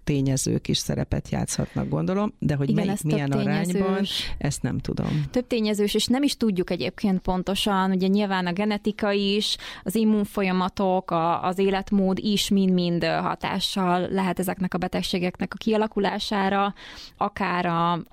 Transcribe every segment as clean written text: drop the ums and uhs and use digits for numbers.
tényezők is szerepet játszhatnak, gondolom, de hogy igen, melyik milyen arányban, ezt nem tudom. Több tényezős, és nem is tudjuk egyébként pontosan, ugye nyilván a genetika is, az immunfolyamatok, az életmód is mind-mind hatással lehet ezeknek a betegségeknek a kialakulására, akár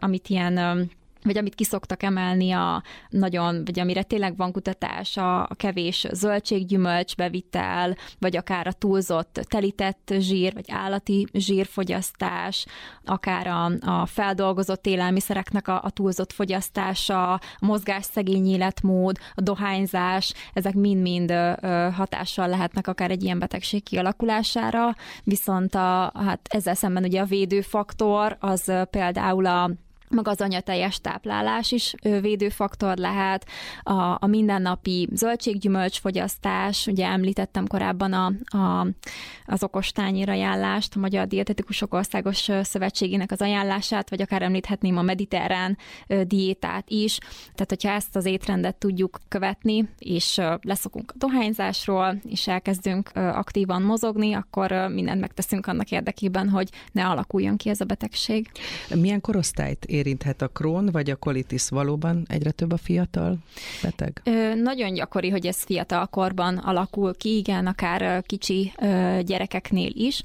amit ki szoktak emelni vagy amire tényleg van kutatás, a kevés zöldséggyümölcs bevitel, vagy akár a túlzott telített zsír, vagy állati zsírfogyasztás, akár a feldolgozott élelmiszereknek a túlzott fogyasztása, a mozgásszegény életmód, a dohányzás, ezek mind-mind hatással lehetnek akár egy ilyen betegség kialakulására, viszont ezzel szemben ugye a védőfaktor, az például maga az anyatejes táplálás is védőfaktor lehet, a mindennapi zöldséggyümölcs fogyasztás, ugye említettem korábban az okostányér ajánlást, a Magyar Dietetikusok Országos Szövetségének az ajánlását, vagy akár említhetném a mediterrán diétát is. Tehát, hogyha ezt az étrendet tudjuk követni, és leszokunk a dohányzásról, és elkezdünk aktívan mozogni, akkor mindent megteszünk annak érdekében, hogy ne alakuljon ki ez a betegség. Milyen korosztályt érinthet a Crohn vagy a colitis? Valóban egyre több a fiatal beteg? Nagyon gyakori, hogy ez fiatal korban alakul ki, igen, akár kicsi gyerekeknél is.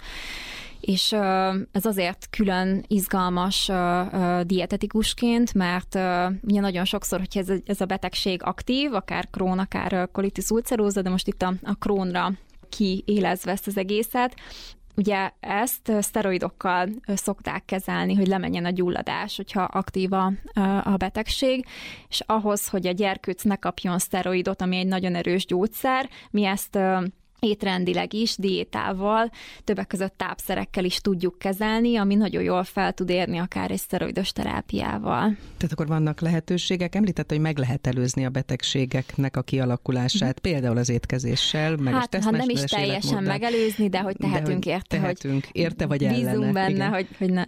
És ez azért külön izgalmas dietetikusként, mert ugye nagyon sokszor, hogyha ez a betegség aktív, akár Crohn, akár colitis ulceróza, de most itt a Crohnra kiélezve ezt az egészet, ugye ezt szteroidokkal szokták kezelni, hogy lemenjen a gyulladás, hogyha aktív a betegség, és ahhoz, hogy a gyerkőc ne kapjon szteroidot, ami egy nagyon erős gyógyszer, mi ezt étrendileg is, diétával, többek között tápszerekkel is tudjuk kezelni, ami nagyon jól fel tud érni akár egy szteroidos terápiával. Tehát akkor vannak lehetőségek? Említett, hogy meg lehet előzni a betegségeknek a kialakulását, például az étkezéssel, meg a tesztmesteres nem is teljesen megelőzni, de hogy tehetünk érte, vagy ellene. Bízunk benne,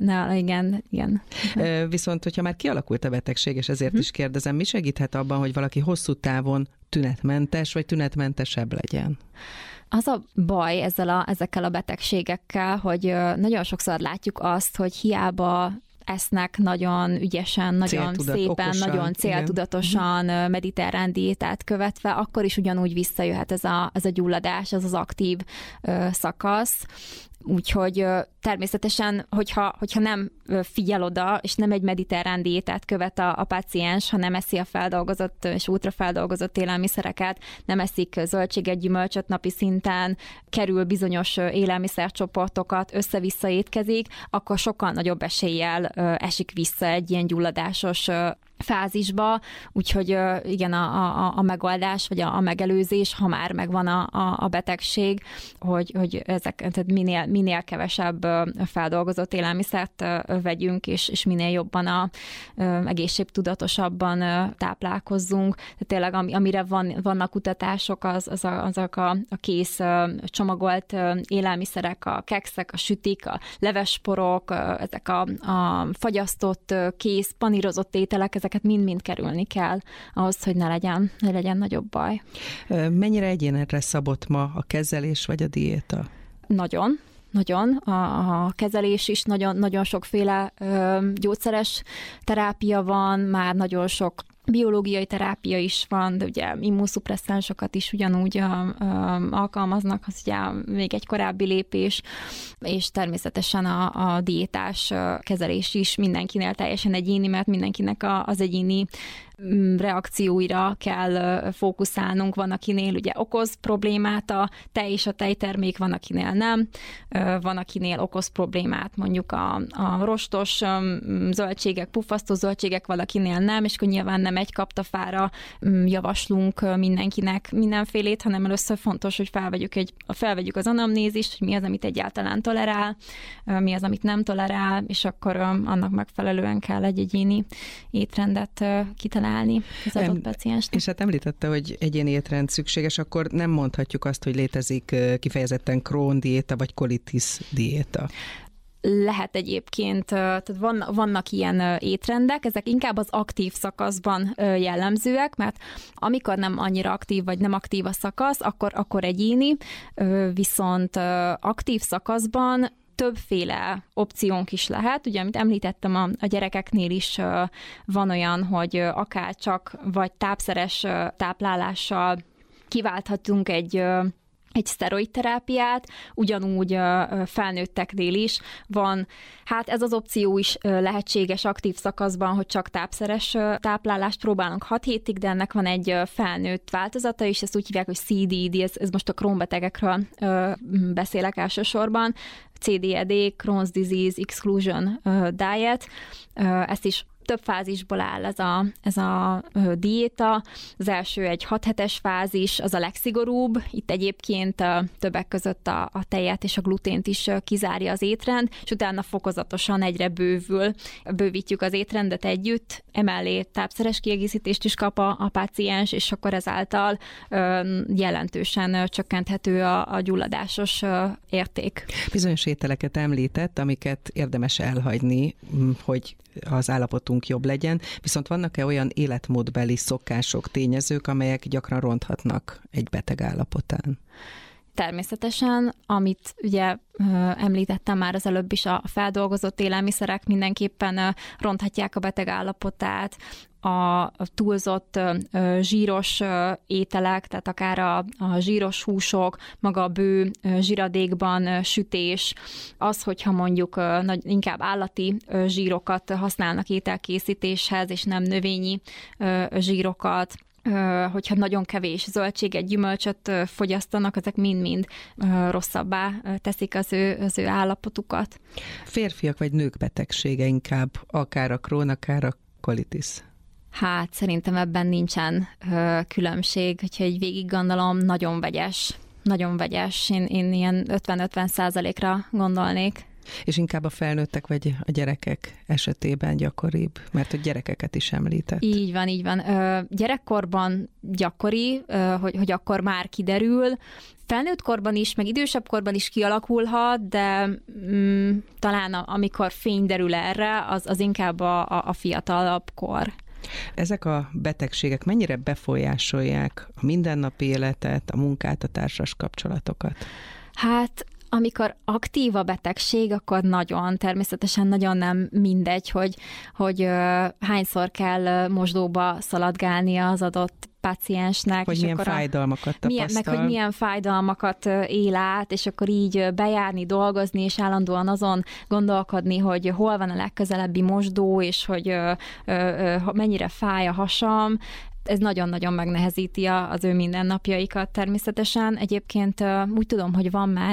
igen. Igen. Viszont, hogyha már kialakult a betegség, és ezért is kérdezem, mi segíthet abban, hogy valaki hosszú távon tünetmentes, vagy tünetmentesebb legyen? Az a baj ezekkel a betegségekkel, hogy nagyon sokszor látjuk azt, hogy hiába esznek nagyon ügyesen, nagyon szépen, okosan, nagyon céltudatosan, mediterrán diétát követve, akkor is ugyanúgy visszajöhet ez a gyulladás, ez az aktív szakasz. Úgyhogy természetesen, hogyha nem figyel oda, és nem egy mediterrán diétát követ a páciens, hanem eszi a feldolgozott és ultrafeldolgozott élelmiszereket, nem eszik zöldséget, gyümölcsöt napi szinten, kerül bizonyos élelmiszercsoportokat, össze-vissza étkezik, akkor sokkal nagyobb eséllyel esik vissza egy ilyen gyulladásos fázisba, úgyhogy igen, a megoldás, vagy a megelőzés, ha már megvan a betegség, hogy ezek, tehát minél kevesebb feldolgozott élelmiszert vegyünk, és minél jobban egészségtudatosabban táplálkozzunk. Tehát tényleg, amire vannak kutatások, azok a kész csomagolt élelmiszerek, a kekszek, a sütik, a levesporok, ezek a fagyasztott, kész, panírozott ételek, ezeket mind-mind kerülni kell ahhoz, hogy ne legyen nagyobb baj. Mennyire egyénre szabott ma a kezelés vagy a diéta? Nagyon. A kezelés is nagyon sokféle gyógyszeres terápia van, már nagyon sok biológiai terápia is van, de ugye immunszupresszánsokat is ugyanúgy alkalmaznak, az ugye még egy korábbi lépés, és természetesen a diétás kezelés is mindenkinél teljesen egyéni, mert mindenkinek az egyéni reakcióira kell fókuszálnunk. Van, akinél ugye okoz problémát a tej és a tejtermék, van, akinél nem. Van, akinél okoz problémát mondjuk a rostos zöldségek, puffasztó zöldségek, valakinél nem, és akkor nyilván nem egy kaptafára javaslunk mindenkinek mindenfélét, hanem először fontos, hogy felvegyük az anamnézist, hogy mi az, amit egyáltalán tolerál, mi az, amit nem tolerál, és akkor annak megfelelően kell egy egyéni étrendet kitalálni az adott paciensnek. És hát említette, hogy egyéni étrend szükséges, akkor nem mondhatjuk azt, hogy létezik kifejezetten Crohn diéta vagy colitis diéta. Lehet egyébként, tehát vannak ilyen étrendek, ezek inkább az aktív szakaszban jellemzőek, mert amikor nem annyira aktív, vagy nem aktív a szakasz, akkor egyéni, viszont aktív szakaszban többféle opciónk is lehet. Ugye, amit említettem, a gyerekeknél is van olyan, hogy akár csak vagy tápszeres táplálással kiválthatunk egy szteroidterápiát, ugyanúgy felnőtteknél is van. Hát ez az opció is lehetséges aktív szakaszban, hogy csak tápszeres táplálást próbálunk 6 hétig, de ennek van egy felnőtt változata is, ezt úgy hívják, hogy CDD, ez most a Crohn-betegekről beszélek elsősorban, CDD, Crohn's Disease Exclusion Diet, ezt is több fázisból áll ez a diéta. Az első egy 6 hetes fázis, az a legszigorúbb. Itt egyébként többek között a tejet és a glutént is kizárja az étrend, és utána fokozatosan egyre bővítjük az étrendet együtt, emellé tápszeres kiegészítést is kap a páciens, és akkor ezáltal jelentősen csökkenthető a gyulladásos érték. Bizonyos ételeket említett, amiket érdemes elhagyni, hogy az állapotunk jobb legyen, viszont vannak-e olyan életmódbeli szokások, tényezők, amelyek gyakran ronthatnak egy beteg állapotán? Természetesen, amit ugye említettem már az előbb is, a feldolgozott élelmiszerek mindenképpen ronthatják a beteg állapotát, a túlzott zsíros ételek, tehát akár a zsíros húsok, maga a bő zsíradékban sütés, az, hogyha mondjuk inkább állati zsírokat használnak ételkészítéshez, és nem növényi zsírokat, hogyha nagyon kevés zöldséget, gyümölcsöt fogyasztanak, ezek mind-mind rosszabbá teszik az ő állapotukat. Férfiak vagy nők betegsége inkább, akár a Crohn, akár a colitis? Hát szerintem ebben nincsen különbség, hogyha így végig gondolom, nagyon vegyes. Nagyon vegyes. Én ilyen 50-50%-ra gondolnék. És inkább a felnőttek vagy a gyerekek esetében gyakoribb, mert a gyerekeket is említett. Így van. Gyerekkorban gyakori, hogy akkor már kiderül, felnőtt korban is, meg idősebb korban is kialakulhat, de talán amikor fény derül erre, az inkább a fiatalabb kor. Ezek a betegségek mennyire befolyásolják a mindennapi életet, a munkát, a társas kapcsolatokat? Hát amikor aktív a betegség, akkor természetesen nagyon nem mindegy, hogy hányszor kell mosdóba szaladgálnia az adott páciensnek. Hogy és milyen akkor fájdalmakat tapasztal. Meg hogy milyen fájdalmakat él át, és akkor így bejárni, dolgozni, és állandóan azon gondolkodni, hogy hol van a legközelebbi mosdó, és hogy mennyire fáj a hasam. Ez nagyon-nagyon megnehezíti az ő mindennapjaikat természetesen. Egyébként úgy tudom, hogy van már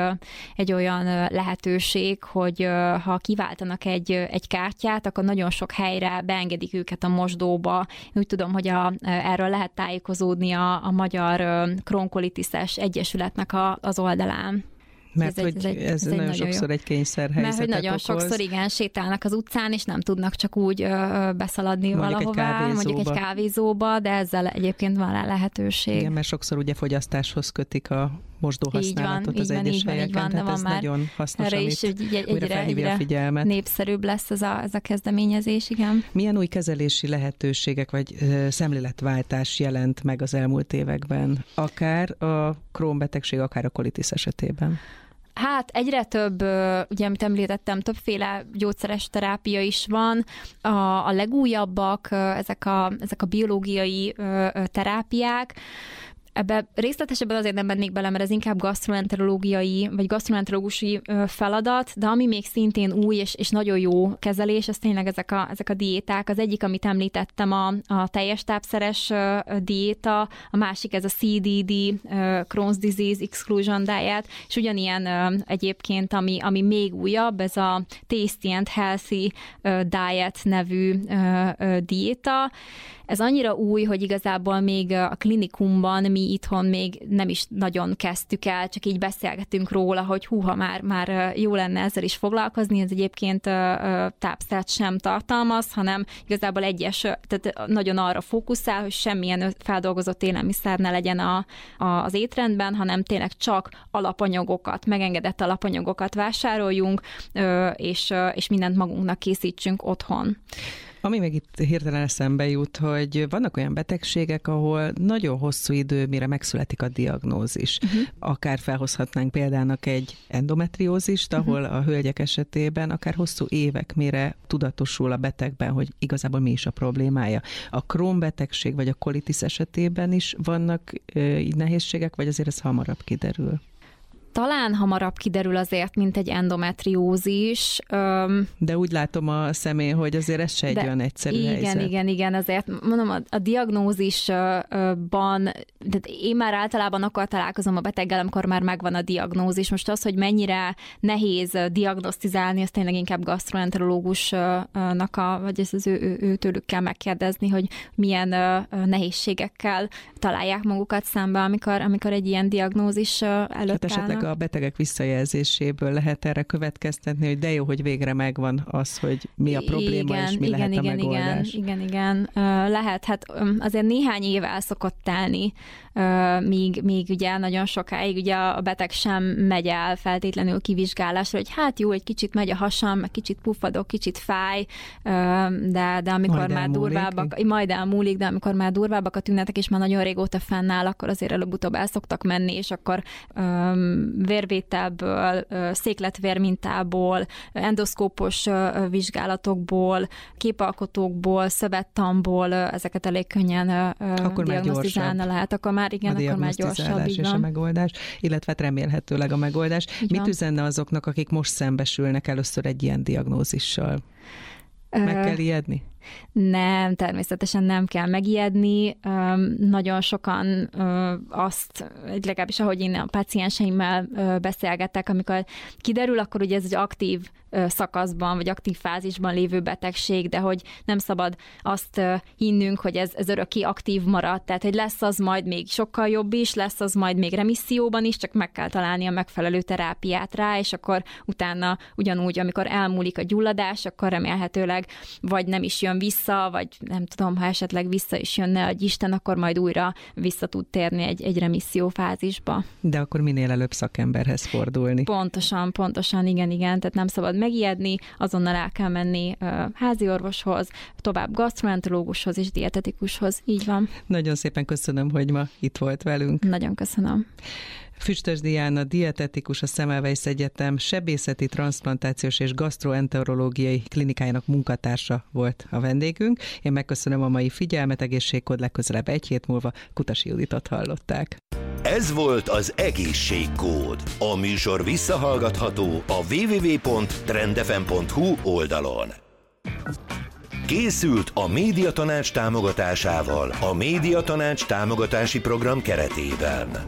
egy olyan lehetőség, hogy ha kiváltanak egy kártyát, akkor nagyon sok helyre beengedik őket a mosdóba. Én úgy tudom, hogy erről lehet tájékozódni a Magyar Crohn-colitis-es Egyesületnek az oldalán. Mert ez nagyon sokszor egy kényszerhelyzetet Mert hogy nagyon sokszor igen, sétálnak az utcán, és nem tudnak csak úgy beszaladni valahová, mondjuk egy kávézóba, de ezzel egyébként van rá lehetőség. Igen, mert sokszor ugye fogyasztáshoz kötik a mosdóhasználatot az egyes helyeken, tehát ez nagyon hasznos, amit újra felhívja a figyelmet. Népszerűbb lesz ez a kezdeményezés, igen. Milyen új kezelési lehetőségek vagy szemléletváltás jelent meg az elmúlt években, akár a Crohn-betegség, akár a colitis esetében? Hát egyre több, ugye, amit említettem, többféle gyógyszeres terápia is van. A legújabbak ezek a biológiai terápiák. Ebbe részletesebben azért nem mennék bele, mert ez inkább gasztroenterológiai vagy gasztroenterológusi feladat, de ami még szintén új és nagyon jó kezelés, az tényleg ezek a diéták. Az egyik, amit említettem, a teljes tápszeres diéta, a másik ez a CDD, Crohn's Disease Exclusion Diet, és ugyanilyen egyébként, ami még újabb, ez a Tasty and Healthy Diet nevű diéta. Ez annyira új, hogy igazából még a klinikumban mi itthon még nem is nagyon kezdtük el, csak így beszélgetünk róla, hogy húha, már jó lenne ezzel is foglalkozni, ez egyébként tápszert sem tartalmaz, hanem igazából tehát nagyon arra fókuszál, hogy semmilyen feldolgozott élelmiszer ne legyen az étrendben, hanem tényleg csak alapanyagokat, megengedett alapanyagokat vásároljunk, és mindent magunknak készítsünk otthon. Ami meg itt hirtelen eszembe jut, hogy vannak olyan betegségek, ahol nagyon hosszú idő, mire megszületik a diagnózis. Akár felhozhatnánk példának egy endometriózist, ahol a hölgyek esetében akár hosszú évek, mire tudatosul a betegben, hogy igazából mi is a problémája. A Crohn betegség vagy a kolitis esetében is vannak így nehézségek, vagy azért ez hamarabb kiderül? Talán hamarabb kiderül azért, mint egy endometriózis. De úgy látom a szemén, hogy azért ez se egy olyan egyszerű helyzet. Igen, azért mondom, a diagnózisban, de én már általában akkor találkozom a beteggel, amikor már megvan a diagnózis. Most az, hogy mennyire nehéz diagnosztizálni, azt tényleg inkább gasztroenterológusnak, vagy az őtőlük kell megkérdezni, hogy milyen nehézségekkel találják magukat szembe, amikor egy ilyen diagnózis előtt állnak. A betegek visszajelzéséből lehet erre következtetni, hogy de jó, hogy végre megvan az, hogy mi a probléma, és mi lehet a megoldás. Igen. Lehet, hát azért néhány év el szokott telni, míg ugye nagyon sokáig ugye a beteg sem megy el feltétlenül kivizsgálásra, hogy hát jó, egy kicsit megy a hasam, meg kicsit puffadok, kicsit fáj, de amikor már durvábbak, majd elmúlik, de amikor már durvábbak a tünetek, és már nagyon régóta fennáll, akkor azért előbb-utóbb el szoktak menni, és akkor vérvételből, székletvérmintából, endoszkópos vizsgálatokból, képalkotókból, szövettanból ezeket elég könnyen diagnosztizálni lehet. Akkor már gyorsabb. És a megoldás, illetve remélhetőleg a megoldás. Mit üzenne azoknak, akik most szembesülnek először egy ilyen diagnózissal? Meg kell ijedni? Nem, természetesen nem kell megijedni. Nagyon sokan azt, legalábbis ahogy én a pácienseimmel beszélgetek, amikor kiderül, akkor ugye ez egy aktív szakaszban, vagy aktív fázisban lévő betegség, de hogy nem szabad azt hinnünk, hogy ez örökké aktív marad, tehát hogy lesz az majd még sokkal jobb is, lesz az majd még remisszióban is, csak meg kell találni a megfelelő terápiát rá, és akkor utána ugyanúgy, amikor elmúlik a gyulladás, akkor remélhetőleg vagy nem is jön vissza, vagy nem tudom, ha esetleg vissza is jönne egy Isten, akkor majd újra vissza tud térni egy remisszió fázisba. De akkor minél előbb szakemberhez fordulni. Pontosan, igen, tehát nem szabad megijedni, azonnal el kell menni házi orvoshoz, tovább gasztroenterológushoz és dietetikushoz, így van. Nagyon szépen köszönöm, hogy ma itt volt velünk. Nagyon köszönöm. Füstös Diana, dietetikus, a Semmelweis Egyetem sebészeti, transzplantációs és gasztroenterológiai klinikájának munkatársa volt a vendégünk. Én megköszönöm a mai figyelmet, egészségkód, legközelebb egy hét múlva Kutasi Juditot hallották. Ez volt az Egészségkód. A műsor visszahallgatható a www.trendfm.hu oldalon. Készült a Médiatanács támogatásával, a Médiatanács támogatási program keretében.